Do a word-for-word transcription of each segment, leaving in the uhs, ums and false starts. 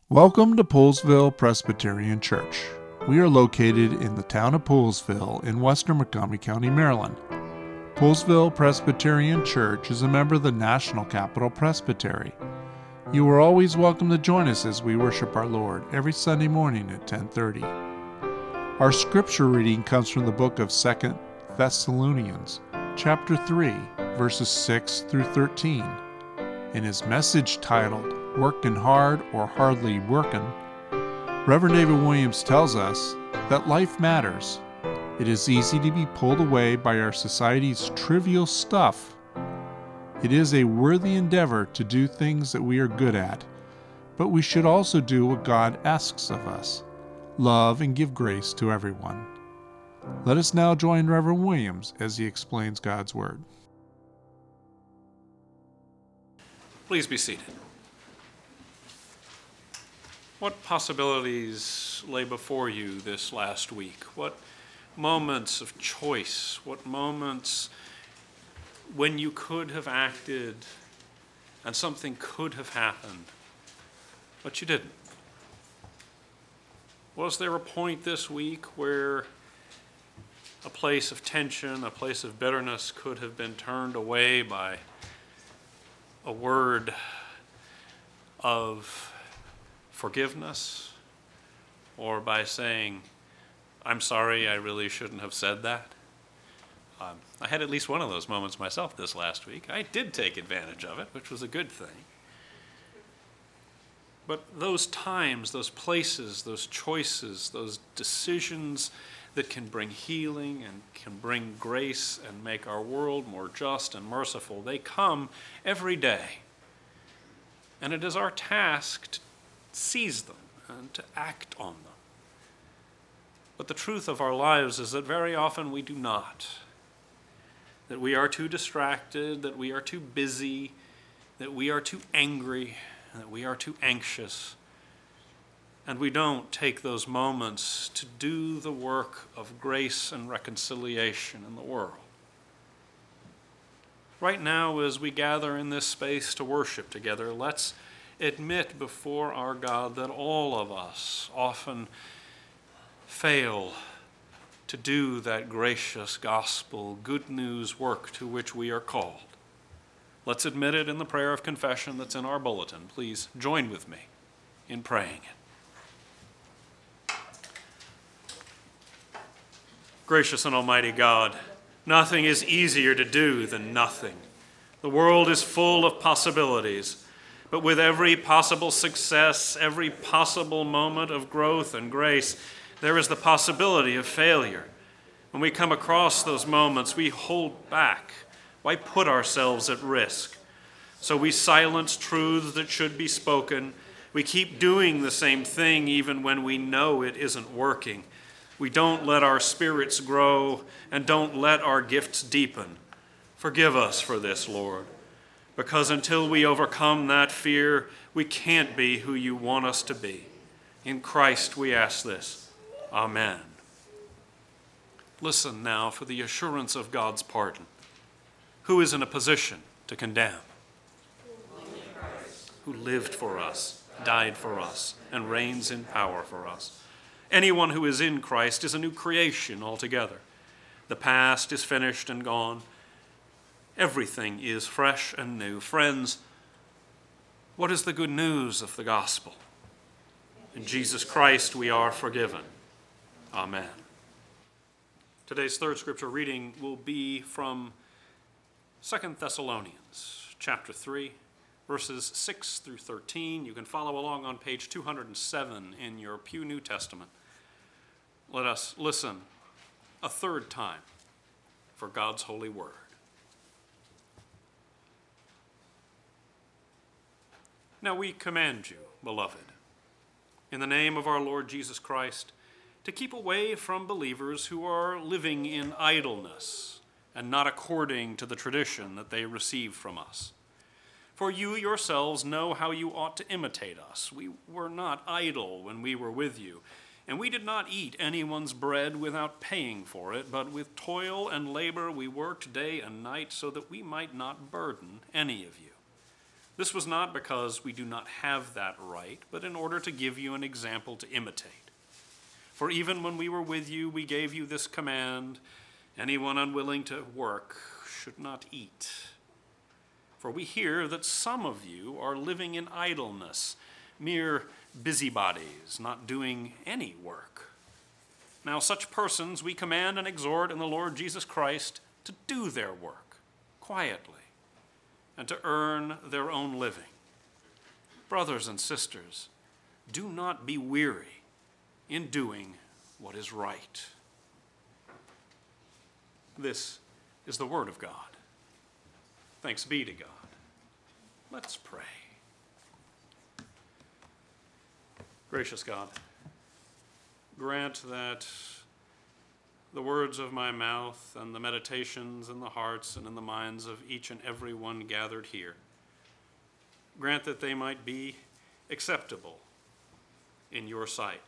Welcome to Poolesville Presbyterian Church. We are located in the town of Poolesville in western Montgomery County, Maryland. Poolesville Presbyterian Church is a member of the National Capital Presbytery. You are always welcome to join us as we worship our Lord every Sunday morning at ten thirty. Our scripture reading comes from the book of Second Thessalonians, chapter three, verses six through thirteen. In his message titled, Working Hard or Hardly Working, Reverend David Williams tells us that life matters. It is easy to be pulled away by our society's trivial stuff. It is a worthy endeavor to do things that we are good at, but we should also do what God asks of us, love and give grace to everyone. Let us now join Reverend Williams as he explains God's Word. Please be seated. What possibilities lay before you this last week? What moments of choice? What moments when you could have acted and something could have happened, but you didn't? Was there a point this week where a place of tension, a place of bitterness could have been turned away by a word of forgiveness, or by saying, I'm sorry, I really shouldn't have said that? Um, I had at least one of those moments myself this last week. I did take advantage of it, which was a good thing. But those times, those places, those choices, those decisions that can bring healing and can bring grace and make our world more just and merciful, they come every day. And it is our task to seize them and to act on them. But the truth of our lives is that very often we do not. That we are too distracted, that we are too busy, that we are too angry, that we are too anxious. And we don't take those moments to do the work of grace and reconciliation in the world. Right now, as we gather in this space to worship together, let's admit before our God that all of us often fail to do that gracious gospel, good news work to which we are called. Let's admit it in the prayer of confession that's in our bulletin. Please join with me in praying it. Gracious and almighty God, nothing is easier to do than nothing. The world is full of possibilities, but with every possible success, every possible moment of growth and grace, there is the possibility of failure. When we come across those moments, we hold back. Why put ourselves at risk? So we silence truths that should be spoken. We keep doing the same thing even when we know it isn't working. We don't let our spirits grow and don't let our gifts deepen. Forgive us for this, Lord, because until we overcome that fear, we can't be who you want us to be. In Christ we ask this. Amen. Listen now for the assurance of God's pardon. Who is in a position to condemn? Who lived for us, died for us, and reigns in power for us. Anyone who is in Christ is a new creation altogether. The past is finished and gone. Everything is fresh and new. Friends, what is the good news of the gospel? In Jesus Christ we are forgiven. Amen. Today's third scripture reading will be from Second Thessalonians chapter three, verses six through thirteen. You can follow along on page two hundred seven in your Pew New Testament. Let us listen a third time for God's holy word. Now we command you, beloved, in the name of our Lord Jesus Christ, to keep away from believers who are living in idleness and not according to the tradition that they received from us. For you yourselves know how you ought to imitate us. We were not idle when we were with you, and we did not eat anyone's bread without paying for it, but with toil and labor we worked day and night so that we might not burden any of you. This was not because we do not have that right, but in order to give you an example to imitate. For even when we were with you, we gave you this command: anyone unwilling to work should not eat. For we hear that some of you are living in idleness, mere busybodies, not doing any work. Now such persons we command and exhort in the Lord Jesus Christ to do their work quietly and to earn their own living. Brothers and sisters, do not be weary in doing what is right. This is the word of God. Thanks be to God. Let's pray. Gracious God, grant that the words of my mouth and the meditations in the hearts and in the minds of each and every one gathered here, grant that they might be acceptable in your sight,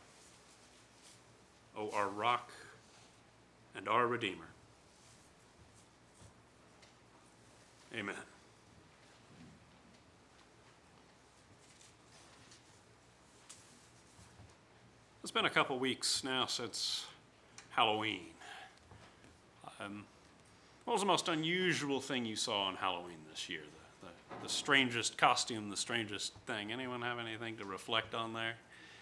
O our rock and our Redeemer. Amen. It's been a couple weeks now since Halloween. Um, what was the most unusual thing you saw on Halloween this year? The, the, the strangest costume, the strangest thing? Anyone have anything to reflect on there?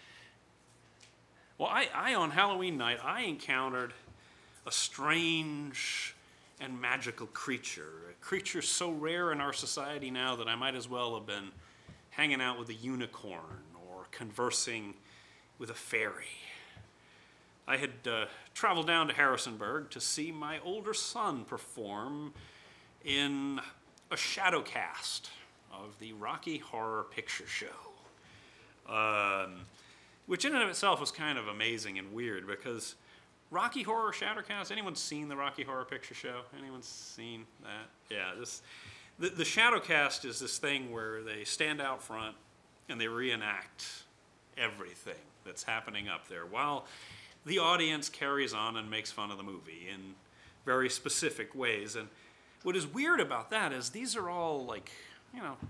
Well, I, I on Halloween night, I encountered a strange and magical creature, a creature so rare in our society now that I might as well have been hanging out with a unicorn or conversing with a fairy. I had uh, traveled down to Harrisonburg to see my older son perform in a shadow cast of the Rocky Horror Picture Show, um, which in and of itself was kind of amazing and weird because Rocky Horror Shadowcast, anyone seen the Rocky Horror Picture Show? Anyone seen that? Yeah, this the, the Shadowcast is this thing where they stand out front and they reenact everything that's happening up there while the audience carries on and makes fun of the movie in very specific ways. And what is weird about that is these are all like, you know,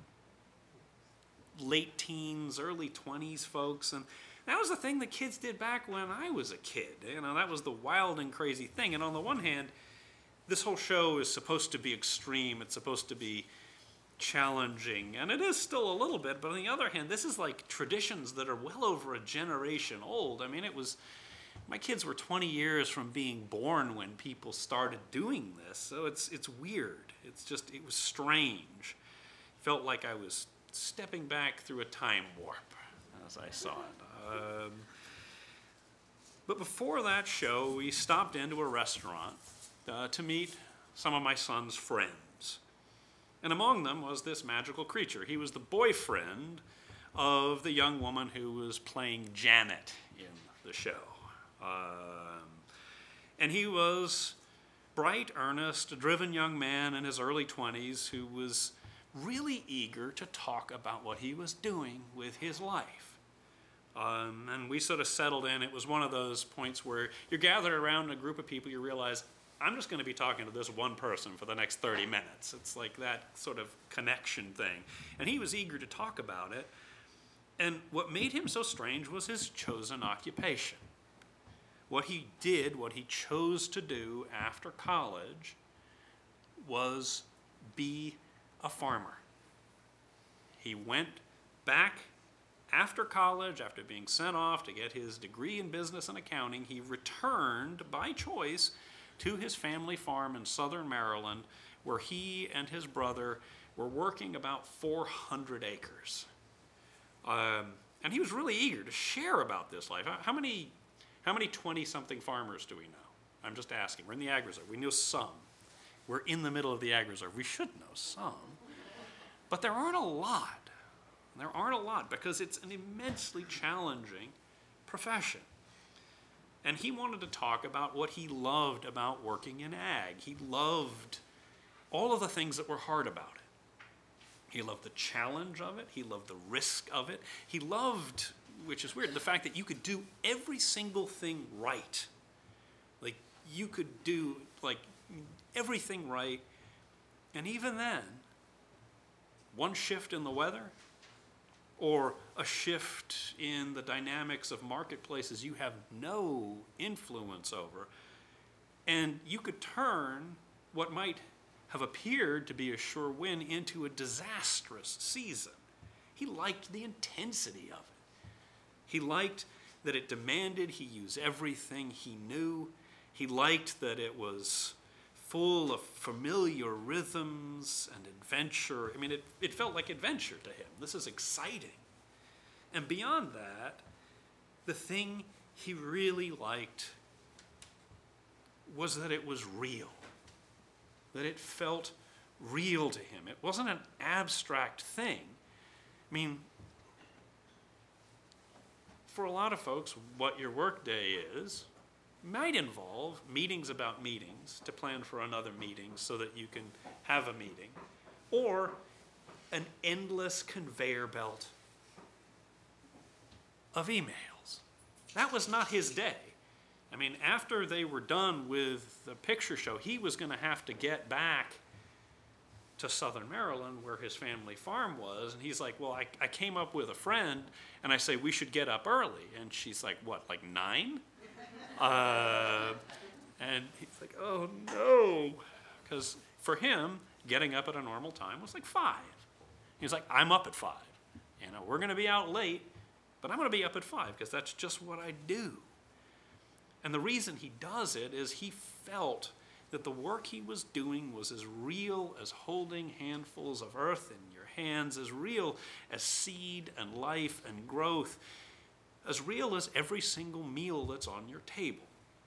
late teens, early twenties folks, and that was the thing that kids did back when I was a kid. You know, that was the wild and crazy thing. And on the one hand, this whole show is supposed to be extreme. It's supposed to be challenging, and it is still a little bit, but on the other hand, this is like traditions that are well over a generation old. I mean, it was, my kids were twenty years from being born when people started doing this, so it's it's weird. It's just, it was strange. Felt like I was stepping back through a time warp as I saw it. Um, but before that show, we stopped into a restaurant uh, to meet some of my son's friends. And among them was this magical creature. He was the boyfriend of the young woman who was playing Janet in the show. Um, and he was bright, earnest, a driven young man in his early twenties who was really eager to talk about what he was doing with his life. Um, and we sort of settled in. It was one of those points where you're gathered around a group of people, you realize, I'm just going to be talking to this one person for the next thirty minutes. It's like that sort of connection thing. And he was eager to talk about it. And what made him so strange was his chosen occupation. What he did, what he chose to do after college was be a farmer. He went back after college, after being sent off to get his degree in business and accounting. He returned by choice to his family farm in southern Maryland, where he and his brother were working about four hundred acres. Um, and he was really eager to share about this life. How many how many twenty-something farmers do we know? I'm just asking. We're in the Ag Reserve. We know some. We're in the middle of the Ag Reserve. We should know some. But there aren't a lot. There aren't a lot because it's an immensely challenging profession. And he wanted to talk about what he loved about working in ag. He loved all of the things that were hard about it. He loved the challenge of it. He loved the risk of it. He loved, which is weird, the fact that you could do every single thing right. Like, you could do, like, everything right. And even then, one shift in the weather or a shift in the dynamics of marketplaces you have no influence over. And you could turn what might have appeared to be a sure win into a disastrous season. He liked the intensity of it. He liked that it demanded he use everything he knew. He liked that it was full of familiar rhythms and adventure. I mean, it, it felt like adventure to him. This is exciting. And beyond that, the thing he really liked was that it was real, that it felt real to him. It wasn't an abstract thing. I mean, for a lot of folks, what your workday is might involve meetings about meetings to plan for another meeting so that you can have a meeting, or an endless conveyor belt of emails. That was not his day. I mean, after they were done with the picture show, he was going to have to get back to Southern Maryland where his family farm was. And he's like, well, I, I came up with a friend, and I say, we should get up early. And she's like, what, like nine? Uh, and he's like, oh, no. Because for him, getting up at a normal time was like five. He's like, I'm up at five. You know, we're going to be out late, but I'm going to be up at five because that's just what I do. And the reason he does it is he felt that the work he was doing was as real as holding handfuls of earth in your hands, as real as seed and life and growth, as real as every single meal that's on your table.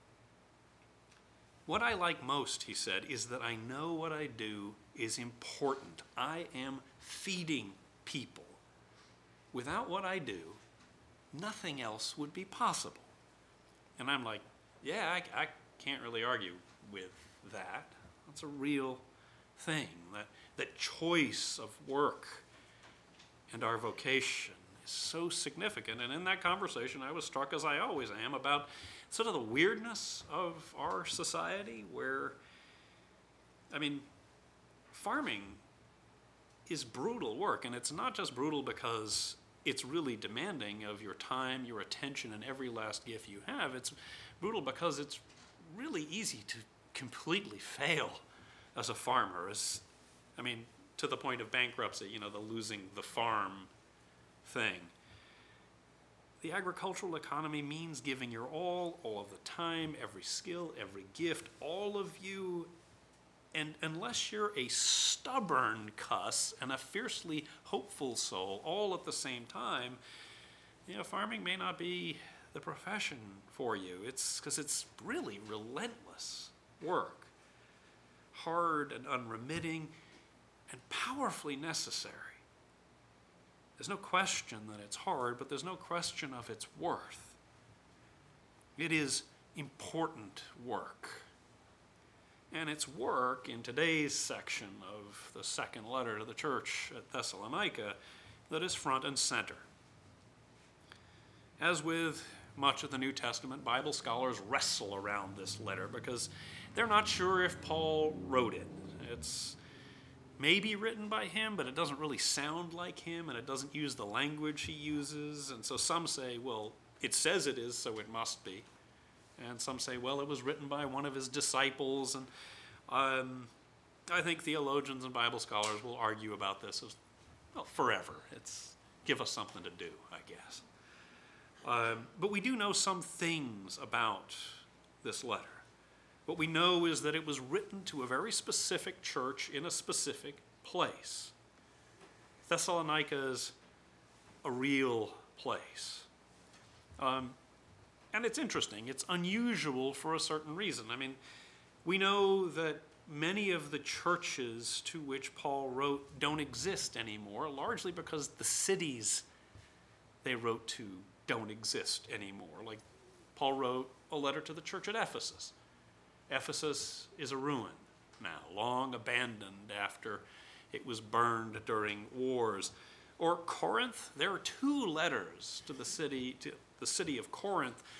What I like most, he said, is that I know what I do is important. I am feeding people. Without what I do, nothing else would be possible. And I'm like, yeah, I, I can't really argue with that. That's a real thing. That, that choice of work and our vocation is so significant. And in that conversation, I was struck, as I always am, about sort of the weirdness of our society where, I mean, farming is brutal work. And it's not just brutal because it's really demanding of your time, your attention, and every last gift you have. It's brutal because it's really easy to completely fail as a farmer. As, I mean, to the point of bankruptcy, you know, the losing the farm thing. The agricultural economy means giving your all, all of the time, every skill, every gift, all of you. And unless you're a stubborn cuss and a fiercely hopeful soul all at the same time, you know, farming may not be the profession for you. It's because it's really relentless work, hard and unremitting, and powerfully necessary. There's no question that it's hard, but there's no question of its worth. It is important work. And it's work in today's section of the second letter to the church at Thessalonica that is front and center. As with much of the New Testament, Bible scholars wrestle around this letter because they're not sure if Paul wrote it. It's maybe written by him, but it doesn't really sound like him, and it doesn't use the language he uses. And so some say, well, it says it is, so it must be. And some say, well, it was written by one of his disciples. And um, I think theologians and Bible scholars will argue about this as, well, forever. It's give us something to do, I guess. Um, but we do know some things about this letter. What we know is that it was written to a very specific church in a specific place. Thessalonica is a real place. Um, And it's interesting. It's unusual for a certain reason. I mean, we know that many of the churches to which Paul wrote don't exist anymore, largely because the cities they wrote to don't exist anymore. Like, Paul wrote a letter to the church at Ephesus. Ephesus is a ruin now, long abandoned after it was burned during wars. Or Corinth, there are two letters to the city, to the city of Corinth,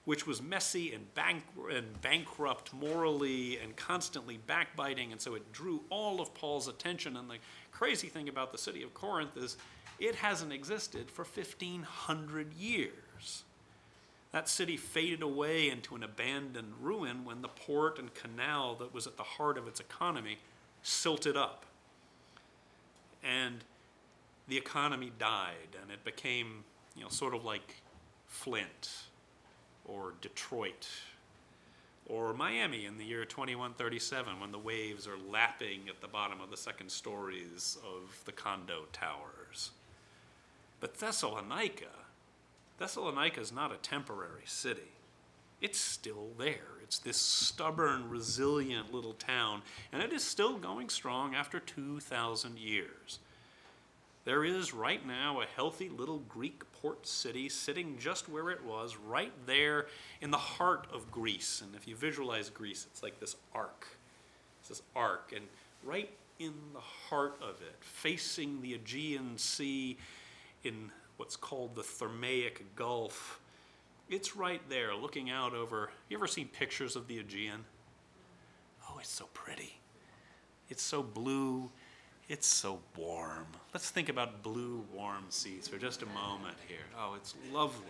which was messy and, bank- and bankrupt morally and constantly backbiting, and so it drew all of Paul's attention. And the crazy thing about the city of Corinth is it hasn't existed for fifteen hundred years. That city faded away into an abandoned ruin when the port and canal that was at the heart of its economy silted up. And the economy died, and it became, you know, sort of like Flint or Detroit or Miami in the year twenty-one thirty-seven, when the waves are lapping at the bottom of the second stories of the condo towers. But Thessalonica, Thessalonica is not a temporary city. It's still there. It's this stubborn, resilient little town, and it is still going strong after two thousand years. There is right now a healthy little Greek port city sitting just where it was, right there in the heart of Greece. And if you visualize Greece, it's like this arc. It's this arc, and right in the heart of it, facing the Aegean Sea in what's called the Thermaic Gulf, it's right there looking out over. You ever seen pictures of the Aegean? Oh, it's so pretty. It's so blue. It's so warm. Let's think about blue, warm seas for just a moment here. Oh, it's lovely.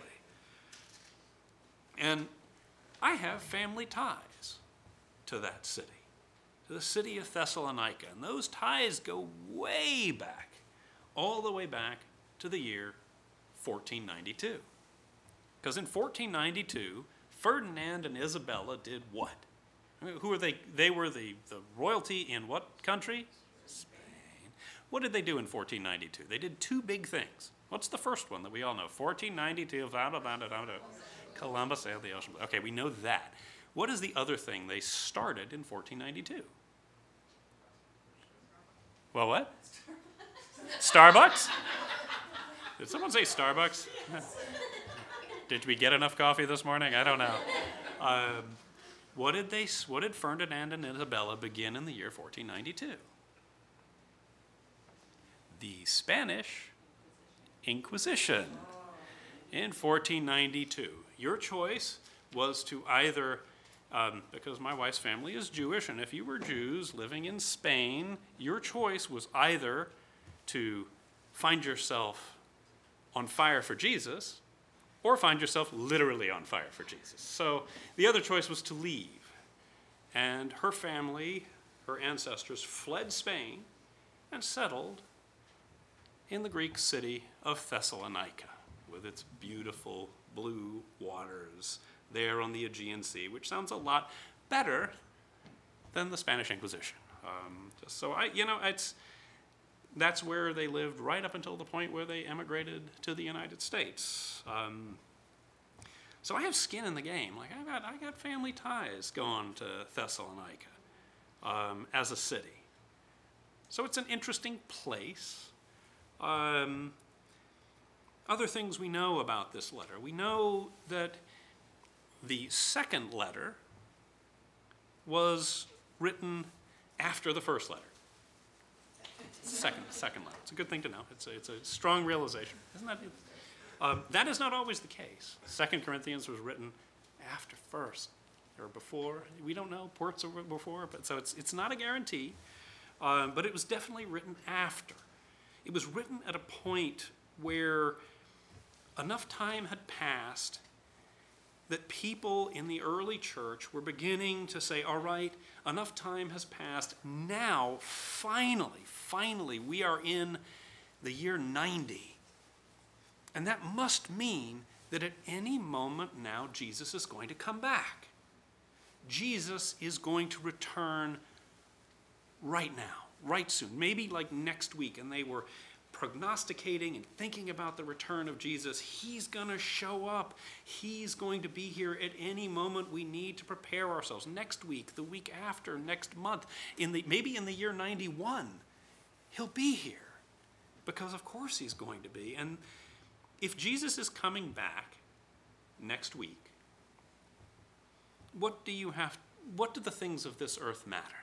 And I have family ties to that city, to the city of Thessalonica. And those ties go way back, all the way back to the year fourteen ninety-two. Because in fourteen ninety-two, Ferdinand and Isabella did what? I mean, who are they? They were the, the royalty in what country? Spain. What did they do in fourteen ninety-two? They did two big things. What's the first one that we all know? fourteen ninety-two, blah, blah, blah, blah, blah. Columbus sailed the ocean. Okay, we know that. What is the other thing they started in fourteen ninety-two? Well, what? Starbucks? Did someone say Starbucks? Did we get enough coffee this morning? I don't know. Um, what did they? What did Ferdinand and Isabella begin in the year fourteen ninety-two? The Spanish Inquisition in fourteen ninety-two. Your choice was to either, um, because my wife's family is Jewish, and if you were Jews living in Spain, your choice was either to find yourself on fire for Jesus, or find yourself literally on fire for Jesus. So the other choice was to leave. And her family, her ancestors, fled Spain and settled in the Greek city of Thessalonica, with its beautiful blue waters there on the Aegean Sea, which sounds a lot better than the Spanish Inquisition. Um, just so I, you know, it's that's where they lived right up until the point where they emigrated to the United States. Um, so I have skin in the game. Like I got, I got family ties going to Thessalonica um, as a city. So it's an interesting place. Um, other things we know about this letter. We know that the second letter was written after the first letter. Second, second letter. It's a good thing to know. It's a, it's a strong realization, isn't that? Um, that is not always the case. Second Corinthians was written after first or before. We don't know. Ports are before, but so it's it's not a guarantee. Um, but it was definitely written after. It was written at a point where enough time had passed that people in the early church were beginning to say, all right, enough time has passed. Now, finally, finally, we are in the year ninety. And that must mean that at any moment now, Jesus is going to come back. Jesus is going to return right now, right soon, maybe like next week. And they were prognosticating and thinking about the return of Jesus. He's going to show up. He's going to be here at any moment. We need to prepare ourselves. Next week, the week after, next month, in the maybe in the year ninety-one, he'll be here. Because of course he's going to be. And if Jesus is coming back next week, what do you have, what do the things of this earth matter?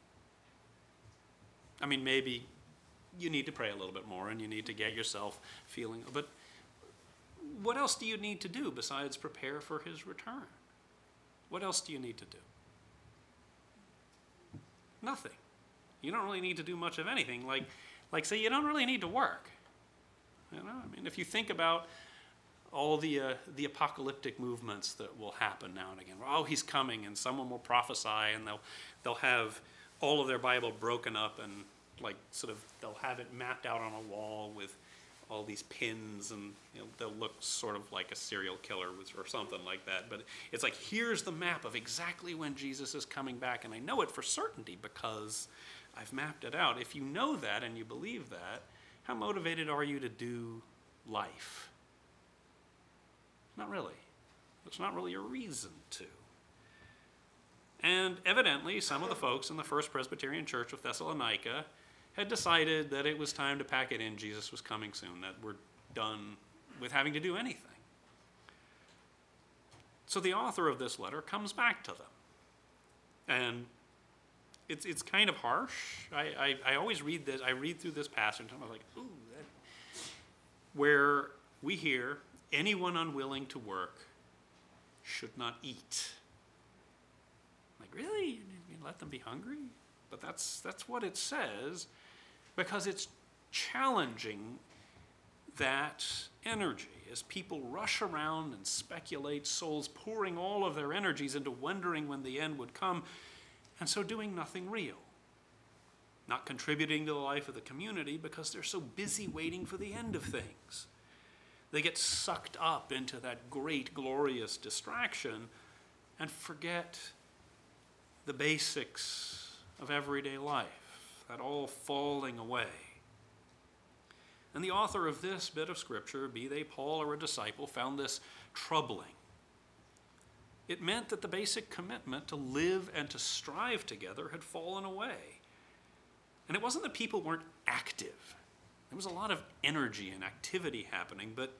I mean, maybe you need to pray a little bit more and you need to get yourself feeling, but what else do you need to do besides prepare for his return? What else do you need to do? Nothing. You don't really need to do much of anything. Like, like say, you don't really need to work. You know, I mean, if you think about all the uh, the apocalyptic movements that will happen now and again. Oh, he's coming, and someone will prophesy, and they'll they'll have all of their Bible broken up, and like sort of they'll have it mapped out on a wall with all these pins, and you know, they'll look sort of like a serial killer or something like that. But it's like, here's the map of exactly when Jesus is coming back, and I know it for certainty because I've mapped it out. If you know that and you believe that, how motivated are you to do life? Not really. There's not really a reason to. And evidently, some of the folks in the First Presbyterian Church of Thessalonica had decided that it was time to pack it in. Jesus was coming soon, that we're done with having to do anything. So the author of this letter comes back to them. And it's it's kind of harsh. I, I, I always read this, I read through this passage, and I'm like, ooh, that. Where we hear, anyone unwilling to work should not eat. Like, really? You let them be hungry? But that's that's what it says, because it's challenging that energy as people rush around and speculate, souls pouring all of their energies into wondering when the end would come, and so doing nothing real. Not contributing to the life of the community because they're so busy waiting for the end of things. They get sucked up into that great, glorious distraction and forget the basics of everyday life, that all falling away. And the author of this bit of scripture, be they Paul or a disciple, found this troubling. It meant that the basic commitment to live and to strive together had fallen away. And it wasn't that people weren't active. There was a lot of energy and activity happening, but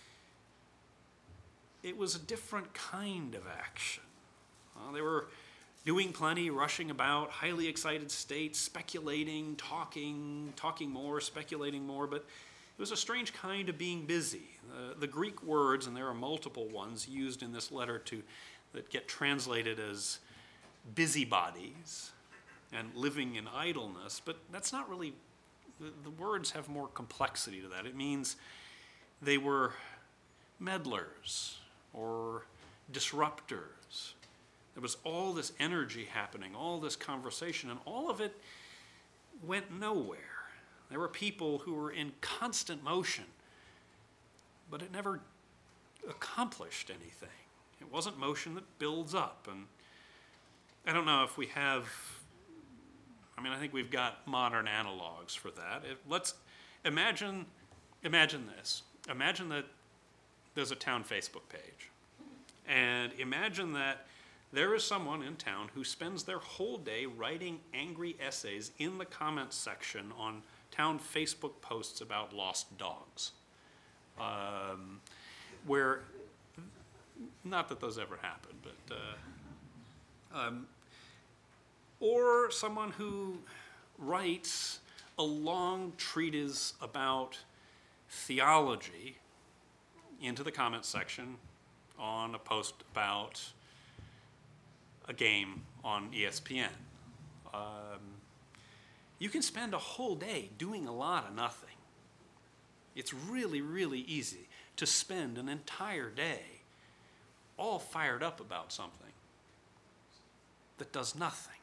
it was a different kind of action. Uh, they were doing plenty, rushing about, highly excited state, speculating, talking, talking more, speculating more, but it was a strange kind of being busy. Uh, the Greek words, and there are multiple ones used in this letter to that get translated as busybodies and living in idleness, but that's not really, the, the words have more complexity to that. It means they were meddlers or disruptors. There was all this energy happening, all this conversation, and all of it went nowhere. There were people who were in constant motion, but it never accomplished anything. It wasn't motion that builds up. And I don't know if we have, I mean, I think we've got modern analogs for that. It, let's imagine, imagine this. Imagine that there's a town Facebook page. And imagine that there is someone in town who spends their whole day writing angry essays in the comments section on town Facebook posts about lost dogs. Um, where, not that those ever happen, but, uh, um, or someone who writes a long treatise about theology into the comments section on a post about a game on E S P N. Um, you can spend a whole day doing a lot of nothing. It's really, really easy to spend an entire day all fired up about something that does nothing.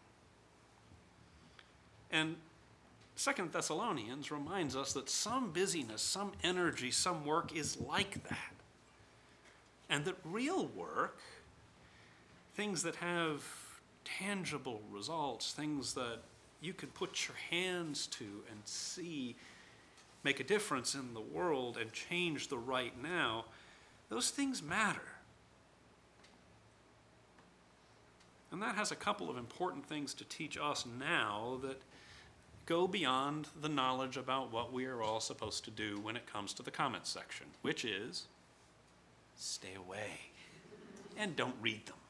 And Second Thessalonians reminds us that some busyness, some energy, some work is like that. And that real work, things that have tangible results, things that you can put your hands to and see make a difference in the world and change the right now, those things matter. And that has a couple of important things to teach us now that go beyond the knowledge about what we are all supposed to do when it comes to the comments section, which is stay away and don't read them.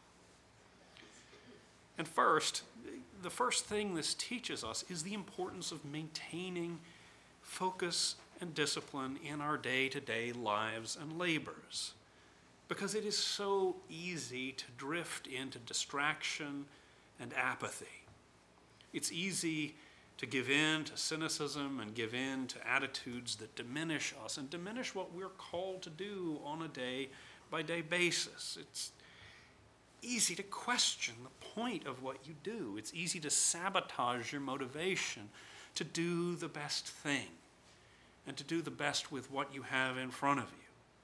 And first, the first thing this teaches us is the importance of maintaining focus and discipline in our day-to-day lives and labors, because it is so easy to drift into distraction and apathy. It's easy to give in to cynicism and give in to attitudes that diminish us and diminish what we're called to do on a day-by-day basis. It's easy to question the point of what you do. It's easy to sabotage your motivation to do the best thing and to do the best with what you have in front of you.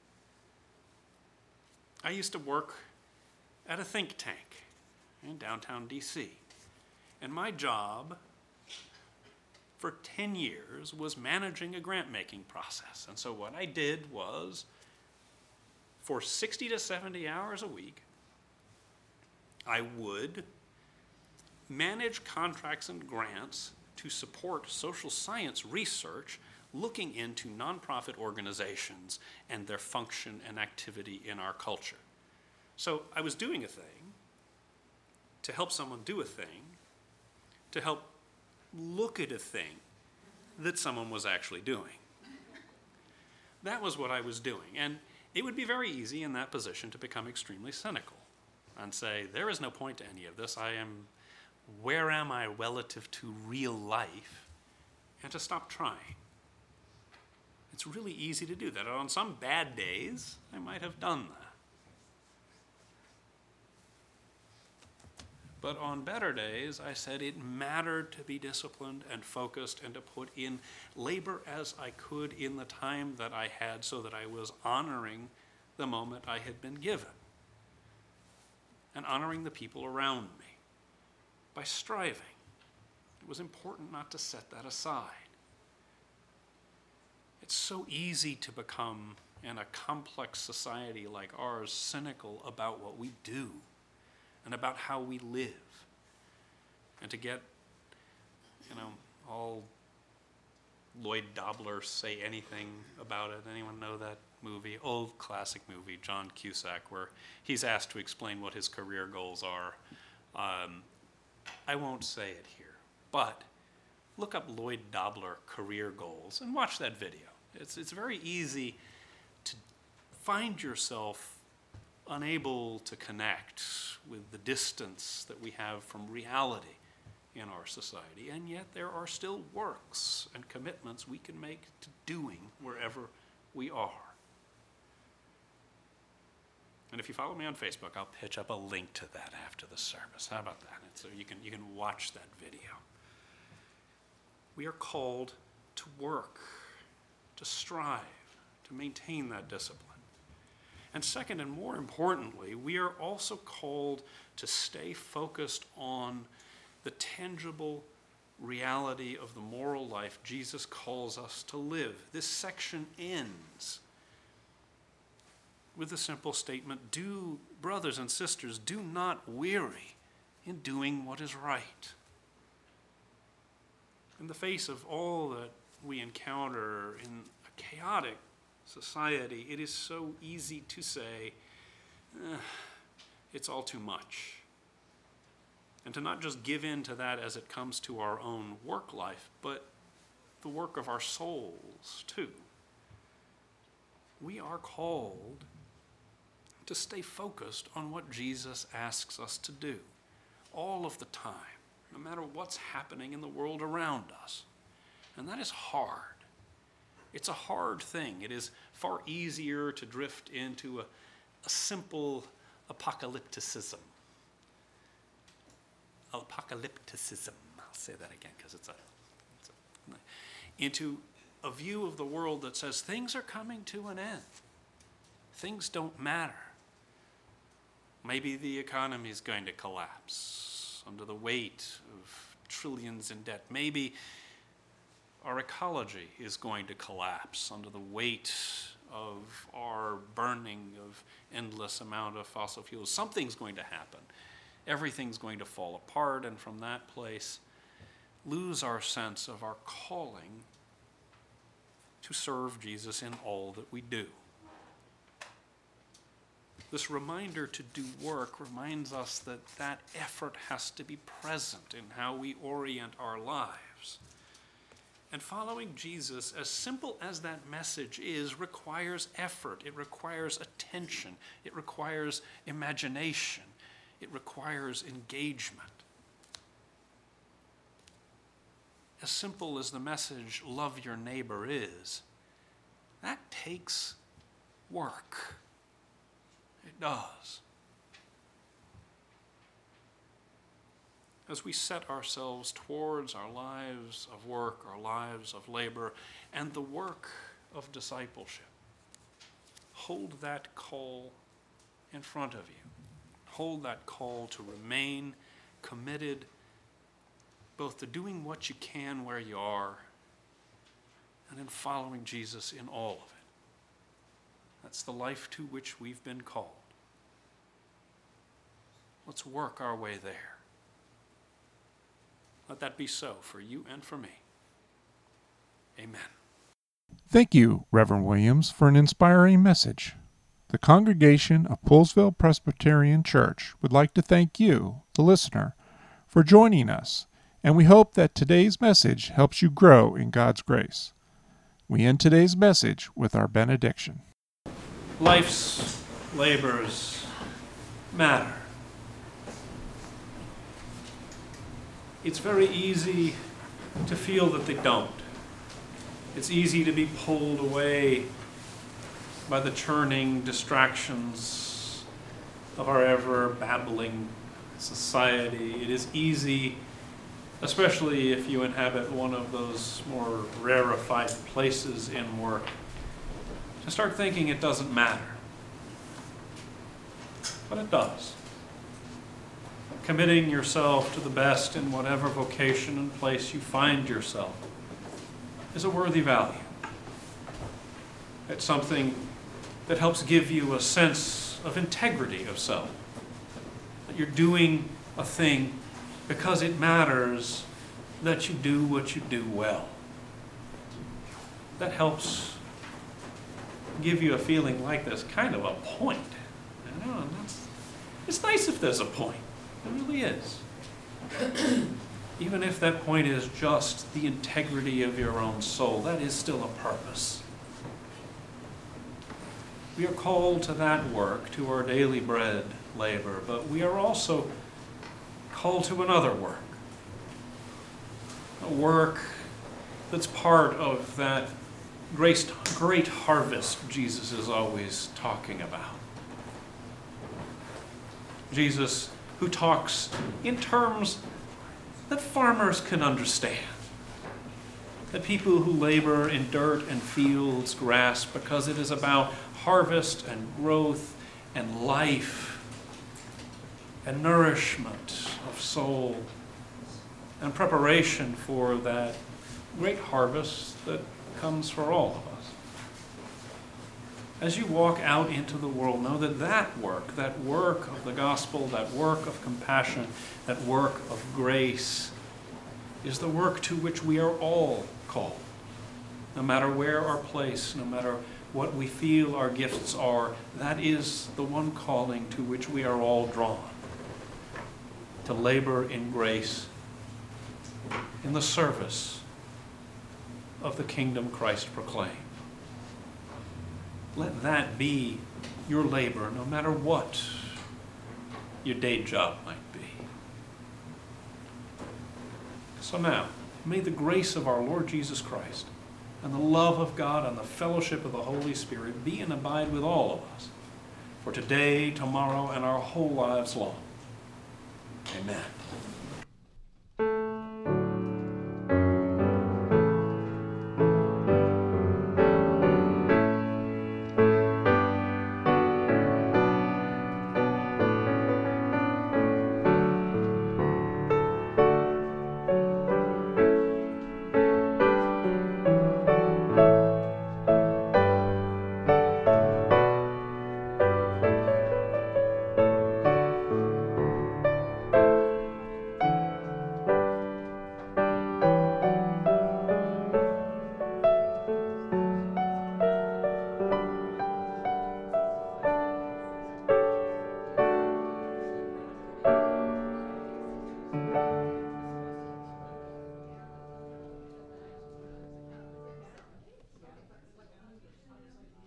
I used to work at a think tank in downtown D C, and my job for ten years was managing a grant-making process. And so what I did was, for sixty to seventy hours a week, I would manage contracts and grants to support social science research looking into nonprofit organizations and their function and activity in our culture. So I was doing a thing to help someone do a thing, to help look at a thing that someone was actually doing. That was what I was doing. And it would be very easy in that position to become extremely cynical and say, there is no point to any of this. I am, where am I relative to real life? And to stop trying. It's really easy to do that. On some bad days, I might have done that. But on better days, I said it mattered to be disciplined and focused and to put in labor as I could in the time that I had so that I was honoring the moment I had been given and honoring the people around me by striving. It was important not to set that aside. It's so easy to become, in a complex society like ours, cynical about what we do and about how we live, and to get, you know, all Lloyd Dobler say anything about it. Anyone know that movie? Old classic movie, John Cusack, where he's asked to explain what his career goals are. Um, I won't say it here, but look up Lloyd Dobler career goals and watch that video. It's, it's very easy to find yourself unable to connect with the distance that we have from reality in our society, and yet there are still works and commitments we can make to doing wherever we are. And if you follow me on Facebook, I'll pitch up a link to that after the service. How about that? And so you can, you can watch that video. We are called to work, to strive, to maintain that discipline. And second, and more importantly, we are also called to stay focused on the tangible reality of the moral life Jesus calls us to live. This section ends with the simple statement, do, brothers and sisters, do not weary in doing what is right. In the face of all that we encounter in a chaotic society, it is so easy to say, eh, it's all too much. And to not just give in to that as it comes to our own work life, but the work of our souls too. We are called to stay focused on what Jesus asks us to do all of the time, no matter what's happening in the world around us. And that is hard. It's a hard thing. It is far easier to drift into a, a simple apocalypticism. Apocalypticism. I'll say that again because it's a, it's a... Into a view of the world that says things are coming to an end. Things don't matter. Maybe the economy is going to collapse under the weight of trillions in debt. Maybe our ecology is going to collapse under the weight of our burning of endless amount of fossil fuels. Something's going to happen. Everything's going to fall apart, and from that place, lose our sense of our calling to serve Jesus in all that we do. This reminder to do work reminds us that that effort has to be present in how we orient our lives. And following Jesus, as simple as that message is, requires effort. It requires attention. It requires imagination. It requires engagement. As simple as the message, love your neighbor, is, that takes work. It does. As we set ourselves towards our lives of work, our lives of labor, and the work of discipleship, hold that call in front of you. Hold that call to remain committed both to doing what you can where you are and in following Jesus in all of it. That's the life to which we've been called. Let's work our way there. Let that be so for you and for me. Amen. Thank you, Reverend Williams, for an inspiring message. The congregation of Poolesville Presbyterian Church would like to thank you, the listener, for joining us, and we hope that today's message helps you grow in God's grace. We end today's message with our benediction. Life's labors matter. It's very easy to feel that they don't. It's easy to be pulled away by the churning distractions of our ever-babbling society. It is easy, especially if you inhabit one of those more rarefied places in work, to start thinking it doesn't matter. But it does. Committing yourself to the best in whatever vocation and place you find yourself is a worthy value. It's something that helps give you a sense of integrity of self, that you're doing a thing because it matters that you do what you do well. That helps give you a feeling like there's kind of a point. You know, and that's, it's nice if there's a point. It really is. Even if that point is just the integrity of your own soul, that is still a purpose. We are called to that work, to our daily bread labor, but we are also called to another work. A work that's part of that great, great harvest Jesus is always talking about. Jesus, who talks in terms that farmers can understand, that people who labor in dirt and fields grasp, because it is about harvest and growth and life and nourishment of soul and preparation for that great harvest that comes for all of us. As you walk out into the world, know that that work, that work of the gospel, that work of compassion, that work of grace is the work to which we are all called. No matter where our place, no matter what we feel our gifts are, that is the one calling to which we are all drawn. To labor in grace, in the service of the kingdom Christ proclaimed. Let that be your labor, no matter what your day job might be. So now, may the grace of our Lord Jesus Christ and the love of God and the fellowship of the Holy Spirit be and abide with all of us for today, tomorrow, and our whole lives long. Amen.